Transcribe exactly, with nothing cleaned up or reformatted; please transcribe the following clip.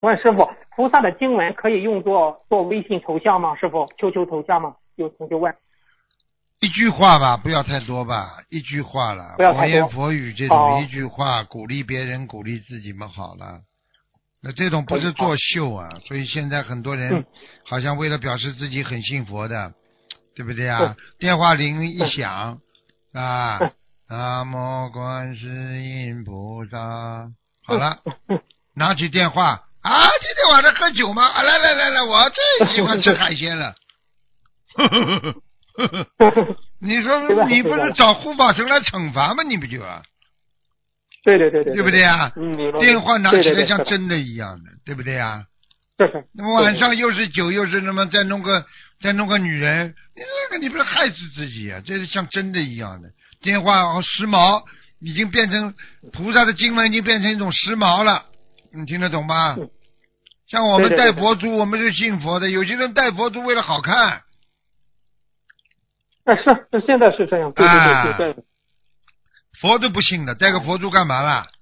问师傅，菩萨的经文可以用作做微信头像吗？师傅，求求头像吗？有同学问。 一句话吧，不要太多吧，一句话了， 不要太多佛言佛语这种、 哦、 一句话，鼓励别人，鼓励自己嘛，好了。那这种不是作秀啊，所以现在很多人嗯好像为了表示自己很信佛的，对不对啊？电话铃一响啊，南无观世音菩萨，好了，拿起电话啊，今天晚上喝酒吗？啊，来来来来，我最喜欢吃海鲜了。你说你不是找护法神来惩罚吗？你不就啊？ 对对对对， 对不对啊？ 嗯， 电话拿起来像真的一样的，对不对啊？ 这是。 那么晚上又是酒又是那么再弄个再弄个女人，你这个你不是害死自己啊？这是像真的一样的。电话时髦已经变成菩萨的经文已经变成一种时髦了，你听得懂吗？ 嗯、 像我们戴佛珠，我们是信佛的，有些人戴佛珠为了好看。 啊，是是，现在是这样，对对对， 啊、 对对。 佛都不信的，戴个佛珠干嘛啦？